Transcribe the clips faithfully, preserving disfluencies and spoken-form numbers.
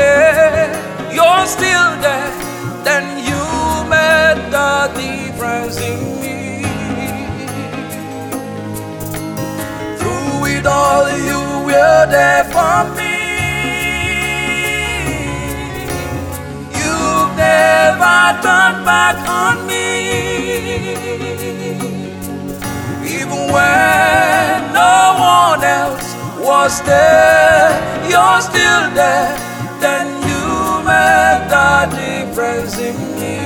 there, you're still there, then you made the difference in me. Through it all, you were there for me. You've never turned back on me. Even when no one else was there, you're still there, then you made the difference in me.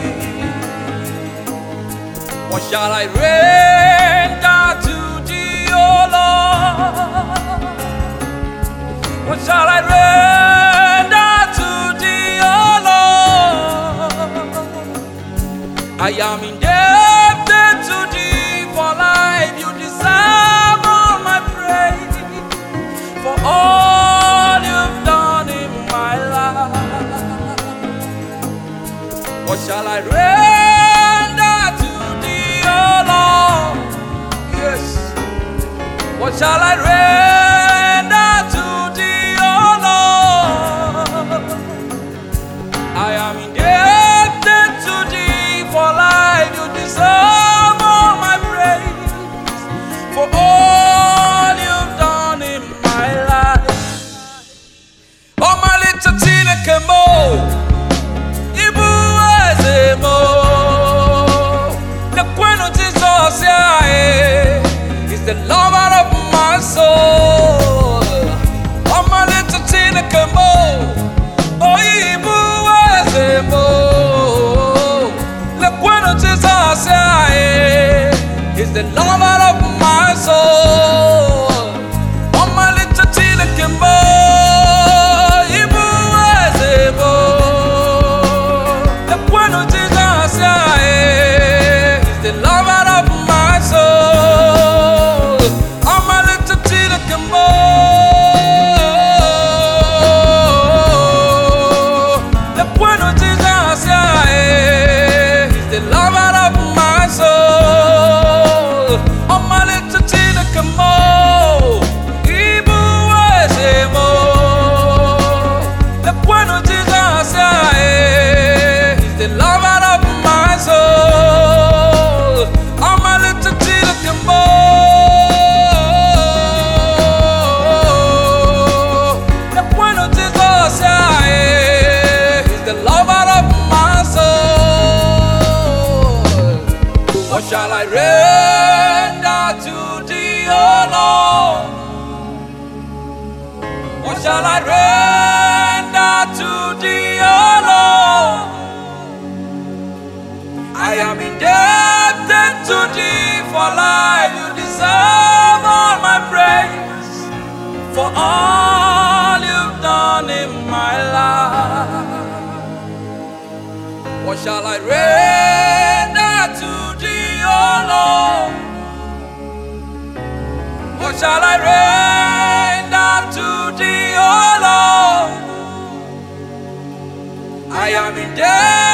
What shall I render to thee, oh Lord? What shall I render to thee, oh Lord? I am indebted to thee for life. You deserve all my praise for all you've done in my life. What shall I render to thee, oh Lord? Yes. What shall I render to thee, oh Lord? I am indebted to thee for life. You deserve all my praise for all you've done in my life. Oh, my little Tina Kemo, Ibu Ezemo, the Queen of Jesus, yeah, is the lover of my soul. Oh, my little Tina Kemo, oh, Ibu Ezemo, the Queen of Jesus, yeah, is the lover of my soul. Oh, my little Tina Kemo, Ibu Ezemo, the Queen of Jesus, yeah, is the lover of my soul. Oh, my little Tina Kemo, the Queen of Jesus, yeah, is the lover of my soul. Oh, my little Tina Kemo, Ibu Ezemo, the Queen of Jesus, yeah, is the lover of my soul. Oh, my little Tina Kemo, the Queen of Jesus, yeah, is the lover of my soul. What shall I render to thee, oh Lord? What shall I render to thee, oh Lord? I am indebted to thee for life. You deserve all my praise for all you've done in my life. What shall I render to thee, oh Lord? What shall I render to thee, oh Lord? I am indebted